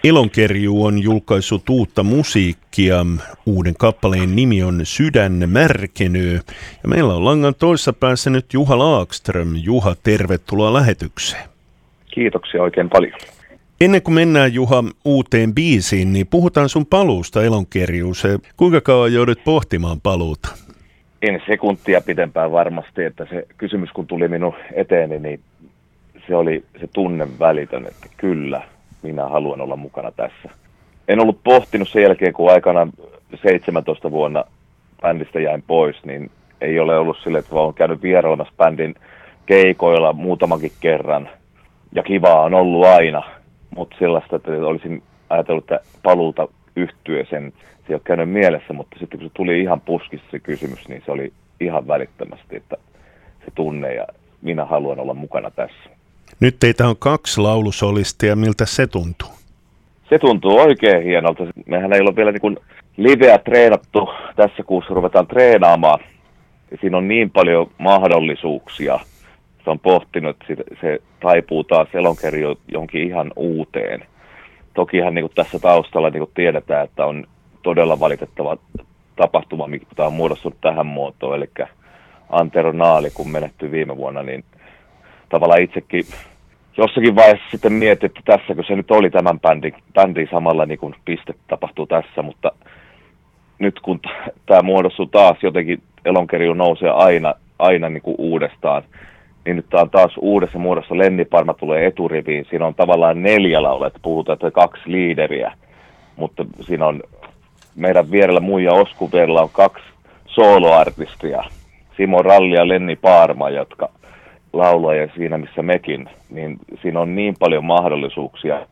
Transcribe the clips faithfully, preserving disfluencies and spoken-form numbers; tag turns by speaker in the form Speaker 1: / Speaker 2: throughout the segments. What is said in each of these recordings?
Speaker 1: Elonkerjuu on julkaissut uutta musiikkia. Uuden kappaleen nimi on Sydän märkenöö. Ja meillä on langan toisessa päässä nyt Juha Laakström. Juha, tervetuloa lähetykseen.
Speaker 2: Kiitoksia oikein paljon.
Speaker 1: Ennen kuin mennään, Juha, uuteen biisiin, niin puhutaan sun paluusta Elonkerjuuseen. Kuinka kauan joudut pohtimaan paluuta?
Speaker 2: En sekuntia pitempään varmasti, että se kysymys kun tuli minun eteeni, niin se oli se tunne välitön, että kyllä, minä haluan olla mukana tässä. En ollut pohtinut sen jälkeen, kun aikana seitsemäntoista vuonna bändistä jäin pois, niin ei ole ollut silleen, että olen käynyt vierailemassa bändin keikoilla muutamankin kerran. Ja kivaa on ollut aina, mutta sellaista, että olisin ajatellut, että paluuta yhtyeeseen, se ei ole käynyt mielessä, mutta sitten kun se tuli ihan puskissa se kysymys, niin se oli ihan välittömästi, että se tunne ja minä haluan olla mukana tässä.
Speaker 1: Nyt teitä on kaksi laulusolistia, miltä se tuntuu?
Speaker 2: Se tuntuu oikein hienolta. Mehän ei ole vielä niin kuin liveä treenattu. Tässä kuussa ruvetaan treenaamaan. Ja siinä on niin paljon mahdollisuuksia. Se on pohtinut, että se taipuu taas Elonkerjuun johonkin ihan uuteen. Tokihan niin kuin tässä taustalla niin kuin tiedetään, että on todella valitettava tapahtuma, mikä on muodostunut tähän muotoon. Eli Antero Naali, kun menehtyi viime vuonna, niin tavallaan itsekin jossakin vaiheessa sitten mietin, että tässäkö se nyt oli tämän bändin, bändin samalla niin kuin piste tapahtuu tässä, mutta nyt kun t- tämä muodostuu taas jotenkin, Elonkerjuu nousee aina, aina niin kuin uudestaan, niin nyt tämä on taas uudessa muodossa. Lenni Parma tulee eturiviin, siinä on tavallaan neljä laulaa, puhutaan, että kaksi liideriä, mutta siinä on meidän vierellä Muija Oskun vierellä on kaksi soloartistia, Simo Ralli ja Lenni Parma, jotka laulajia siinä, missä mekin, niin siinä on niin paljon mahdollisuuksia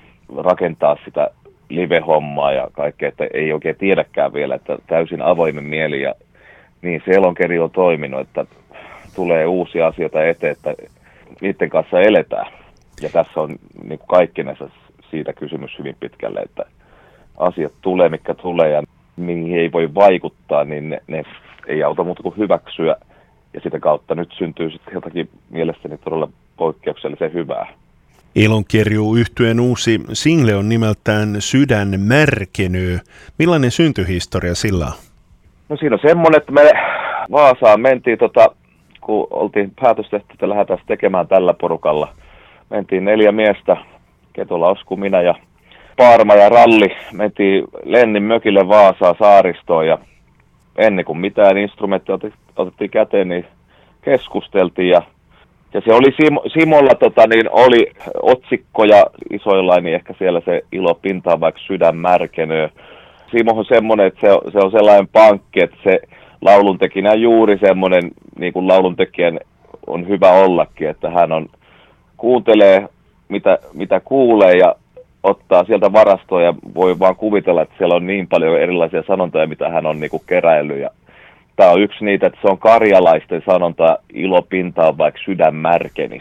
Speaker 2: rakentaa sitä live-hommaa ja kaikkea, että ei oikein tiedäkään vielä, että täysin avoimen mieli ja niin se Elonkerjuu on toiminut, että tulee uusia asioita eteen, että niiden kanssa eletään. Ja tässä on niin kuin kaikkinensa siitä kysymys hyvin pitkälle, että asiat tulee, mitkä tulee ja mihin ei voi vaikuttaa, niin ne, ne ei auta muuta kuin hyväksyä. Ja sitä kautta nyt syntyy sitten jotakin mielestäni todella poikkeuksellisen hyvää.
Speaker 1: Elonkerjuu-yhtyeen uusi single on nimeltään Sydän märkenöö. Millainen syntyhistoria sillä on?
Speaker 2: No siinä on semmoinen, että me Vaasaan mentiin, tota, kun oltiin päätös tehty, että lähdetään tekemään tällä porukalla. Mentiin neljä miestä, Ketola, Osku, minä ja Paarma ja Ralli. Mentiin Lennin mökille Vaasaan saaristoon ja ennen kuin mitään instrumenttia otettiin käteen, niin keskusteltiin. Ja, ja se oli Simo, Simolla tota, niin oli otsikkoja isoilla, niin ehkä siellä se ilo pintaa vaikka Sydän märkenöö. Simo on semmoinen, että se, se on sellainen pankki, että se lauluntekijä juuri semmoinen, niin kuin lauluntekijän on hyvä ollakin, että hän on, kuuntelee mitä, mitä kuulee ja ottaa sieltä varastoa ja voi vaan kuvitella, että siellä on niin paljon erilaisia sanontoja, mitä hän on niinku keräillyt. Ja tämä on yksi niitä, että se on karjalaisten sanonta, ilo pintaan vaikka sydän märkenis.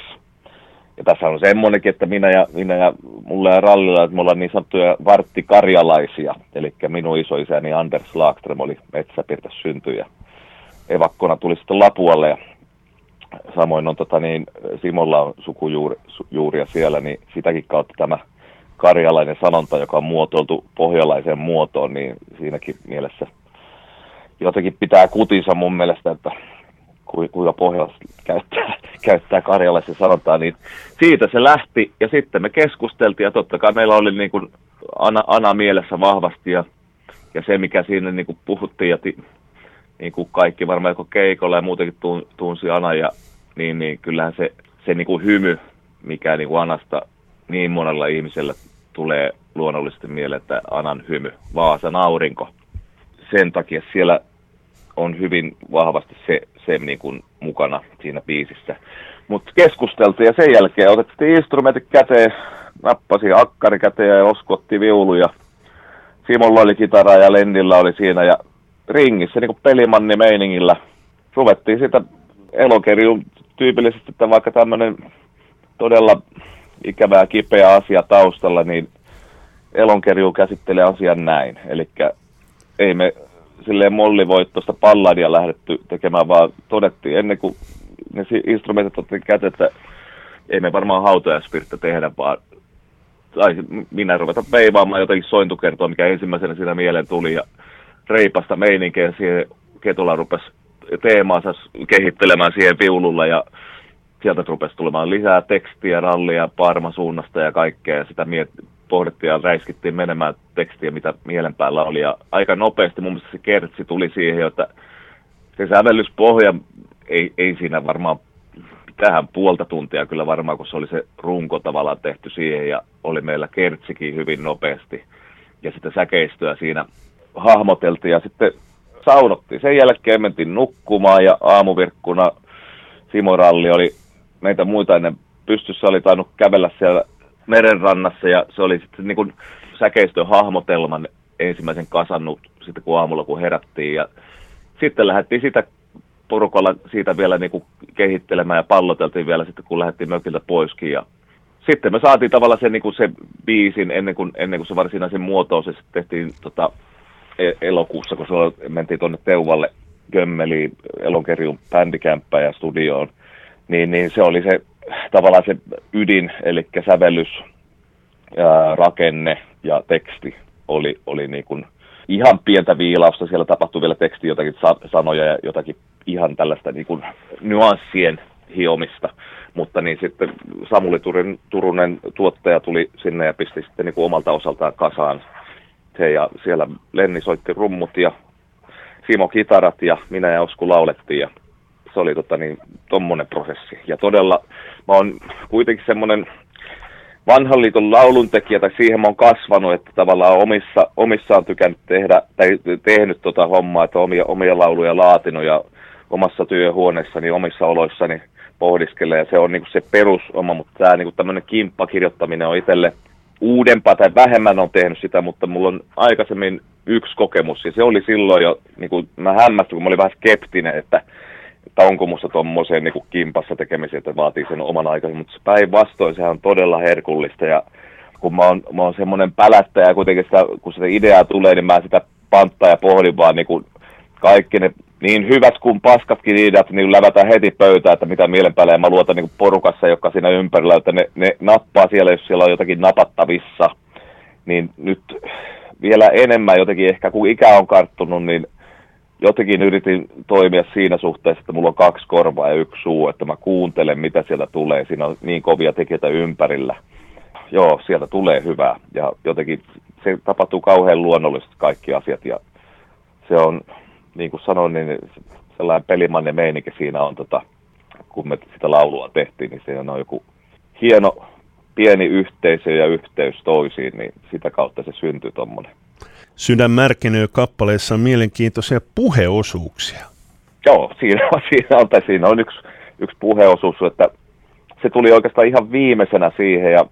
Speaker 2: Ja tässä on semmoinenkin, että minä ja, minä ja mulla ja Rallilla, että me ollaan niin sanottuja varttikarjalaisia. Eli minun isoisäni Anders Laakström oli Metsäpirtä syntyjä. Evakkona tuli sitten Lapualle ja samoin on tota niin, Simolla on sukujuuria siellä, niin sitäkin kautta tämä karjalainen sanonta, joka on muotoiltu pohjalaiseen muotoon, niin siinäkin mielessä jotenkin pitää kutinsa mun mielestä, että kuinka pohjalaiset käyttää, käyttää karjalaisen sanontaa, niin siitä se lähti ja sitten me keskusteltiin ja totta kai meillä oli niin kuin Ana, Ana mielessä vahvasti ja, ja se mikä siinä niin kuin puhuttiin ja ti, niin kuin kaikki varmaan joko keikolla ja muutenkin tunsi Ana ja niin, niin kyllähän se, se niin kuin hymy, mikä niin kuin Anasta niin monella ihmisellä tulee luonnollisesti mieleen, että Anan hymy, Vaasan aurinko. Sen takia siellä on hyvin vahvasti se, se niin kuin mukana siinä biisissä. Mutta keskusteltiin ja sen jälkeen otettiin instrumentit käteen, nappasi akkari käteen ja Osku otti viulu ja Simolla oli kitara ja Lennillä oli siinä ja ringissä niin kuin pelimanni meiningillä. Ruvettiin sitä Elonkerjuun tyypillisesti, että vaikka tämmöinen todella ikävää kipeä asia taustalla, niin Elonkerjuu käsittelee asian näin. Eli ei me silleen mollivoittoista palladia lähdetty tekemään, vaan todettiin ennen kuin ne instrumentit otettiin käteen, että ei me varmaan hautajaispirttä tehdä, vaan tai minä ruveta veivaamaan jotenkin sointukertoa, mikä ensimmäisenä siinä mieleen tuli, ja reipasta meininkiä siihen Ketula rupesi teemaansa kehittelemään siihen viululla, ja sieltä rupesi tulemaan lisää tekstiä, rallia, Parma suunnasta ja kaikkea, ja sitä miet- pohdittiin ja räiskittiin menemään tekstiä, mitä mielen päällä oli, ja aika nopeasti mun mielestä se kertsi tuli siihen, että se sävellyspohja ei, ei siinä varmaan tähän puolta tuntia kyllä varmaan, kun se oli se runko tavallaan tehty siihen, ja oli meillä kertsikin hyvin nopeasti, ja sitä säkeistöä siinä hahmoteltiin, ja sitten saunottiin. Sen jälkeen mentiin nukkumaan, ja aamuvirkkuna Simo Ralli oli meitä muita ennen pystyssä, oli tainnut kävellä siellä merenrannassa, ja se oli sitten niin kuin säkeistön hahmotelman ensimmäisen kasannut sitten kun aamulla kun herättiin, ja sitten lähdettiin sitä porukalla siitä vielä niin kuin kehittelemään ja palloteltiin vielä sitten kun lähdettiin mökiltä poiskin, ja sitten me saatiin tavallaan se, niin kuin se biisin ennen kuin, ennen kuin se varsinaisen muotoon, se sitten tehtiin tota, elokuussa, kun se mentiin tuonne Teuvalle Gömmeliin Elonkerjun bändikämppään ja studioon, niin, niin se oli se tavallaan se ydin, eli sävellys, ää, rakenne ja teksti oli, oli niin kuin ihan pientä viilausta, siellä tapahtui vielä teksti jotakin sanoja ja jotakin ihan tällaista niin kuin nyanssien hiomista, mutta niin sitten Samuli Turunen tuottaja tuli sinne ja pisti sitten niin kuin omalta osaltaan kasaan se, ja siellä Lenni soitti rummut ja Simo kitarat ja minä ja Osku laulettiin, ja se oli tota niin tommonen prosessi. Ja todella mä oon kuitenkin semmonen vanhan liiton lauluntekijä, tai siihen mä oon kasvanut, että tavallaan omissa, omissaan tykännyt tehdä, tai tehnyt tota hommaa, että omia, omia lauluja laatinut ja omassa työhuoneessani, omissa oloissani pohdiskelee, ja se on niinku se perusoma, mutta tää niinku tämmönen kimppakirjoittaminen on itselle uudempaa tai vähemmän on tehnyt sitä, mutta mulla on aikaisemmin yksi kokemus, ja se oli silloin jo, niin kuin mä hämmästyin, kun mä olin vähän skeptinen, että, että onko musta tommoseen niin kuin kimpassa tekemiseen, että vaatii sen oman aikansa, mutta päinvastoin sehän on todella herkullista, ja kun mä oon, mä oon semmoinen pälättäjä, ja kuitenkin sitä, kun sitä ideaa tulee, niin mä sitä panttaa ja pohdin vaan niin kuin kaikki ne niin hyvät kuin paskatkin ideat, niin lävätään heti pöytään, että mitä mielen päälle, ja mä luotan niin kuin porukassa, joka siinä ympärillä, että ne, ne nappaa siellä, jos siellä on jotakin napattavissa, niin nyt vielä enemmän jotenkin ehkä, kun ikä on karttunut, niin jotenkin yritin toimia siinä suhteessa, että mulla on kaksi korvaa ja yksi suu, että mä kuuntelen, mitä sieltä tulee. Siinä on niin kovia tekijöitä ympärillä. Joo, sieltä tulee hyvää, ja jotenkin se tapahtuu kauhean luonnollisesti kaikki asiat, ja se on, niin kuin sanoin, niin sellainen pelimanne meininki siinä on, tota, kun me sitä laulua tehtiin, niin siinä on joku hieno pieni yhteisö ja yhteys toisiin, niin sitä kautta se syntyy tommonen.
Speaker 1: Sydän märkenöö kappaleessa on mielenkiintoisia puheosuuksia.
Speaker 2: Joo, siinä on, siinä on, tai siinä on yksi, yksi puheosuus, että se tuli oikeastaan ihan viimeisenä siihen, ja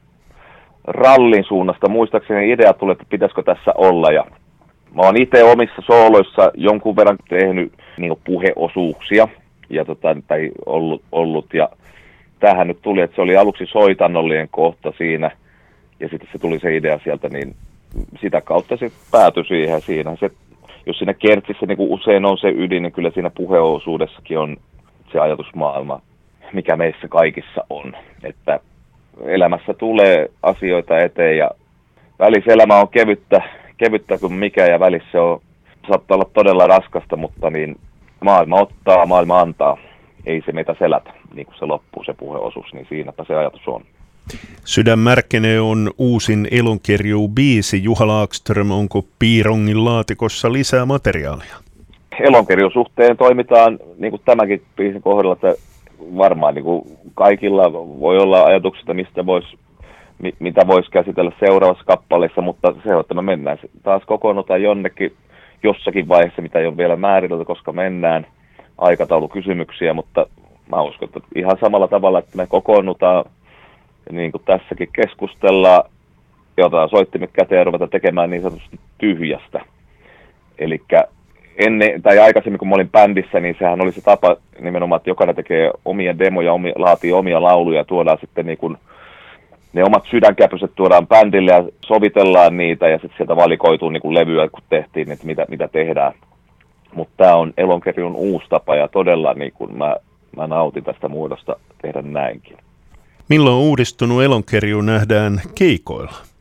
Speaker 2: Rallin suunnasta muistaakseni idea tuli, että pitäisikö tässä olla, ja mä oon itse omissa sooloissa jonkun verran tehnyt niin puheosuuksia, ja tota, tai ollut, ollut, ja tämähän nyt tuli, että se oli aluksi soitannollinen kohta siinä, ja sitten se tuli se idea sieltä, niin sitä kautta se päätyi siihen. Siinä se, jos siinä kertsissä niin kuin usein on se ydin, niin kyllä siinä puheosuudessakin on se ajatusmaailma, mikä meissä kaikissa on. Että elämässä tulee asioita eteen, ja välissä elämä on kevyttä, kevyttä kuin mikä, ja välissä se on, saattaa olla todella raskasta, mutta niin maailma ottaa, maailma antaa. Ei se meitä selätä, niin kuin se loppuu se puheosuus, niin siinäpä se ajatus on.
Speaker 1: Sydän märkenee on uusin Elonkerju-biisi. Juha Laakström, onko Piirongin laatikossa lisää materiaalia?
Speaker 2: Elonkerjun suhteen toimitaan, niin kuin tämänkin biisin kohdalla, että varmaan niin kuin kaikilla voi olla ajatuksia, mistä vois, mitä voisi käsitellä seuraavassa kappaleessa, mutta se on, että me mennään taas kokoonnutaan jonnekin jossakin vaiheessa, mitä ei ole vielä määritelty, koska mennään aikataulukysymyksiä, mutta mä uskon, että ihan samalla tavalla, että me kokoonnutaan, niin kuin tässäkin keskustellaan, jotain soittimet käteen ja ruveta tekemään niin sanotusti tyhjästä. Eli ennen, tai aikaisemmin kun mä olin bändissä, niin sehän oli se tapa nimenomaan, että jokainen tekee omia demoja, omia, laatii omia lauluja, tuodaan sitten niin kuin ne omat sydänkäpyset tuodaan bändille ja sovitellaan niitä, ja sitten sieltä valikoituu niin kuin levyä, kun tehtiin, että mitä, mitä tehdään. Mutta tämä on Elonkerjun uusi tapa, ja todella niin kuin mä, mä nautin tästä muodosta tehdä näinkin.
Speaker 1: Milloin uudistunut Elonkerju nähdään keikoilla?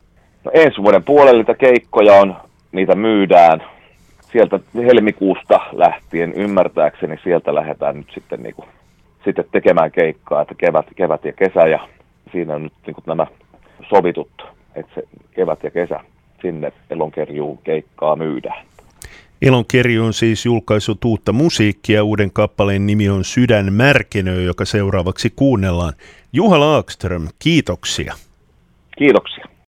Speaker 2: No, ensi vuoden puolella niitä keikkoja on, niitä myydään. Sieltä helmikuusta lähtien ymmärtääkseni sieltä lähdetään nyt sitten, niin kuin, sitten tekemään keikkaa, että kevät, kevät ja kesä ja siinä on nyt niin kuin nämä sovitut, että se kevät ja kesä sinne Elonkerjuun keikkaa myydään.
Speaker 1: Elonkerju on siis julkaissut uutta musiikkia. Uuden kappaleen nimi on Sydän märkenöö, joka seuraavaksi kuunnellaan. Juha Laakström, kiitoksia.
Speaker 2: Kiitoksia.